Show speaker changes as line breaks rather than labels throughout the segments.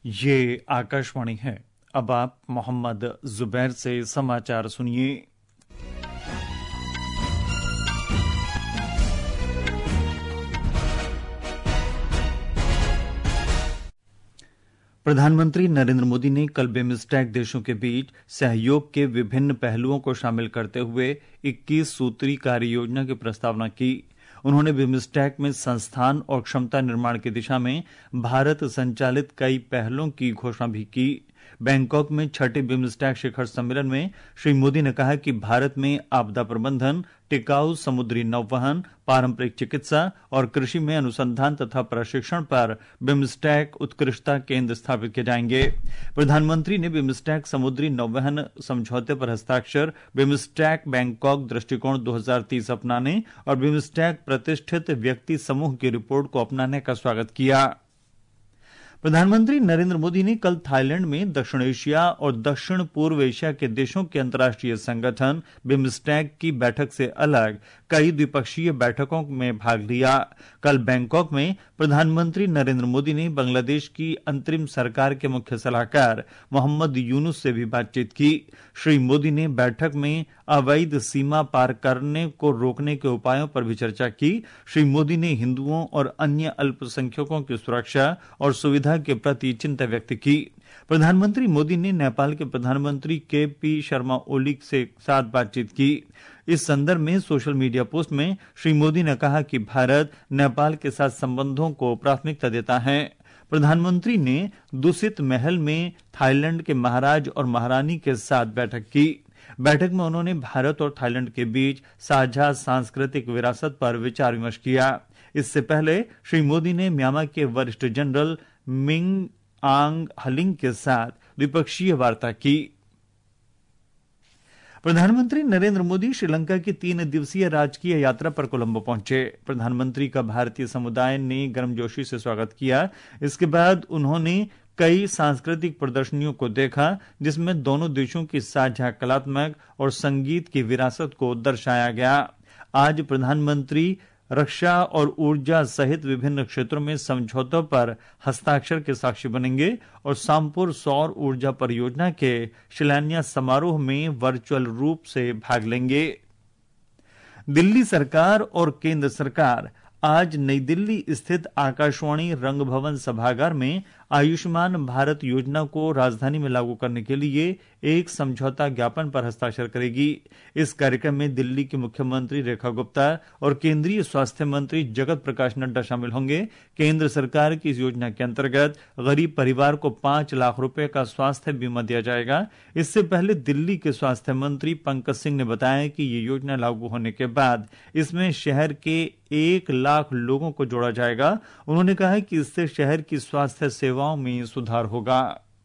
ये आकाशवाणी है। अब आप मोहम्मद जुबैर से समाचार सुनिए। प्रधानमंत्री नरेंद्र मोदी ने कल बिम्स्टेक देशों के बीच सहयोग के विभिन्न पहलुओं को शामिल करते हुए 21 सूत्री कार्य योजना की प्रस्तावना की। उन्होंने बिम्स्टेक में संस्थान और क्षमता निर्माण की दिशा में भारत संचालित कई पहलों की घोषणा भी की। बैंकॉक में छठे बिम्स्टेक शिखर सम्मेलन में श्री मोदी ने कहा कि भारत में आपदा प्रबंधन, टिकाऊ समुद्री नौवहन, पारंपरिक चिकित्सा और कृषि में अनुसंधान तथा प्रशिक्षण पर बिम्स्टेक उत्कृष्टता केंद्र स्थापित किए जाएंगे। प्रधानमंत्री ने बिम्स्टेक समुद्री नौवहन समझौते पर हस्ताक्षर, बिम्स्टेक बैंकॉक दृष्टिकोण 2030 अपनाने और बिम्स्टेक प्रतिष्ठित व्यक्ति समूह की रिपोर्ट को अपनाने का स्वागत किया। प्रधानमंत्री नरेंद्र मोदी ने कल थाईलैंड में दक्षिण एशिया और दक्षिण पूर्व एशिया के देशों के अंतर्राष्ट्रीय संगठन बिम्स्टेक की बैठक से अलग कई द्विपक्षीय बैठकों में भाग लिया। कल बैंकॉक में प्रधानमंत्री नरेंद्र मोदी ने बांग्लादेश की अंतरिम सरकार के मुख्य सलाहकार मोहम्मद यूनुस से भी बातचीत की। श्री मोदी ने बैठक में अवैध सीमा पार करने को रोकने के उपायों पर भी चर्चा की। श्री मोदी ने हिंदुओं और अन्य अल्पसंख्यकों की सुरक्षा और सुविधा के प्रति चिंता व्यक्त की। प्रधानमंत्री मोदी ने नेपाल के प्रधानमंत्री के.पी. शर्मा ओली के साथ बातचीत की। इस संदर्भ में सोशल मीडिया पोस्ट में श्री मोदी ने कहा कि भारत नेपाल के साथ संबंधों को प्राथमिकता देता है। प्रधानमंत्री ने दूषित महल में थाईलैंड के महाराज और महारानी के साथ बैठक की। बैठक में उन्होंने भारत और थाईलैंड के बीच साझा सांस्कृतिक विरासत पर विचार विमर्श किया। इससे पहले श्री मोदी ने म्यांमार के वरिष्ठ जनरल मिंग आंग हलिंग के साथ द्विपक्षीय वार्ता की। प्रधानमंत्री नरेंद्र मोदी श्रीलंका की 3 दिवसीय राजकीय यात्रा पर कोलंबो पहुंचे। प्रधानमंत्री का भारतीय समुदाय ने गर्मजोशी से स्वागत किया। इसके बाद उन्होंने कई सांस्कृतिक प्रदर्शनियों को देखा, जिसमें दोनों देशों की साझा कलात्मक और संगीत की विरासत को दर्शाया गया। आज प्रधानमंत्री रक्षा और ऊर्जा सहित विभिन्न क्षेत्रों में समझौतों पर हस्ताक्षर के साक्षी बनेंगे और सामपुर सौर ऊर्जा परियोजना के शिलान्यास समारोह में वर्चुअल रूप से भाग लेंगे। दिल्ली सरकार और केंद्र सरकार आज नई दिल्ली स्थित आकाशवाणी रंग भवन सभागार में आयुष्मान भारत योजना को राजधानी में लागू करने के लिए एक समझौता ज्ञापन पर हस्ताक्षर करेगी। इस कार्यक्रम में दिल्ली की मुख्यमंत्री रेखा गुप्ता और केंद्रीय स्वास्थ्य मंत्री जगत प्रकाश नड्डा शामिल होंगे। केंद्र सरकार की इस योजना के अंतर्गत गरीब परिवार को 5 लाख रुपए का स्वास्थ्य बीमा दिया जाएगा। इससे पहले दिल्ली के स्वास्थ्य मंत्री पंकज सिंह ने बताया कि ये योजना लागू होने के बाद इसमें शहर के 1 लाख लोगों को जोड़ा जाएगा। उन्होंने कहा कि इससे शहर की स्वास्थ्य सेवाओं में सुधार होगा।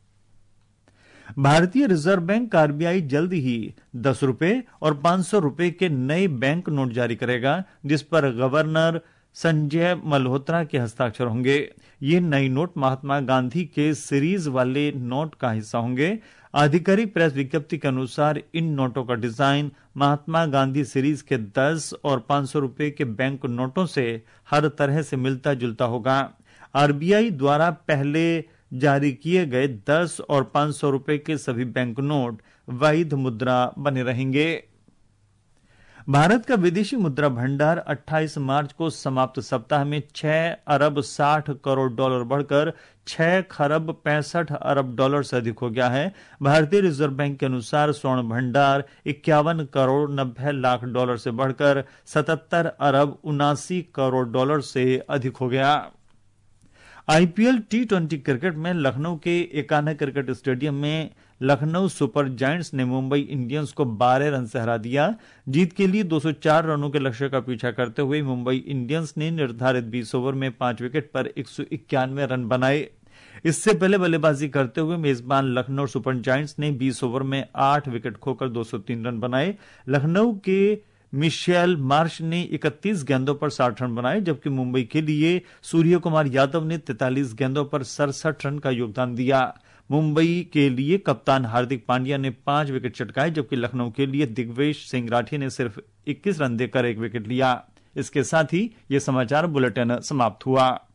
भारतीय रिजर्व बैंक आरबीआई जल्द ही 10 रुपए और 500 रुपए के नए बैंक नोट जारी करेगा, जिस पर गवर्नर संजय मल्होत्रा के हस्ताक्षर होंगे। ये नए नोट महात्मा गांधी के सीरीज वाले नोट का हिस्सा होंगे। आधिकारिक प्रेस विज्ञप्ति के अनुसार इन नोटों का डिजाइन महात्मा गांधी सीरीज के 10 और 500 रुपए के बैंक नोटों से हर तरह से मिलता जुलता होगा। आरबीआई द्वारा पहले जारी किए गए 10 और 500 रुपए के सभी बैंक नोट वैध मुद्रा बने रहेंगे। भारत का विदेशी मुद्रा भंडार 28 मार्च को समाप्त सप्ताह में 6 अरब 60 करोड़ डॉलर बढ़कर 6 खरब 65 अरब डॉलर से अधिक हो गया है। भारतीय रिजर्व बैंक के अनुसार स्वर्ण भंडार 51 करोड़ 90 लाख डॉलर से बढ़कर 77 अरब 79 करोड़ डॉलर से अधिक हो गया। आईपीएल T20 क्रिकेट में लखनऊ के एकाना क्रिकेट स्टेडियम में लखनऊ सुपर जायंट्स ने मुंबई इंडियंस को 12 रन से हरा दिया। जीत के लिए 204 रनों के लक्ष्य का पीछा करते हुए मुंबई इंडियंस ने निर्धारित 20 ओवर में 5 विकेट पर 191 रन बनाए। इससे पहले बल्लेबाजी करते हुए मेजबान लखनऊ सुपर जायंट्स ने 20 ओवर में 8 विकेट खोकर 203 रन बनाए। लखनऊ के मिशेल मार्श ने 31 गेंदों पर 60 रन बनाए, जबकि मुंबई के लिए सूर्य कुमार यादव ने 43 गेंदों पर 67 रन का योगदान दिया। मुंबई के लिए कप्तान हार्दिक पांड्या ने 5 विकेट चटकाए, जबकि लखनऊ के लिए दिग्वेश सिंह राठी ने सिर्फ 21 रन देकर 1 विकेट लिया। इसके साथ ही ये समाचार बुलेटिन समाप्त हुआ।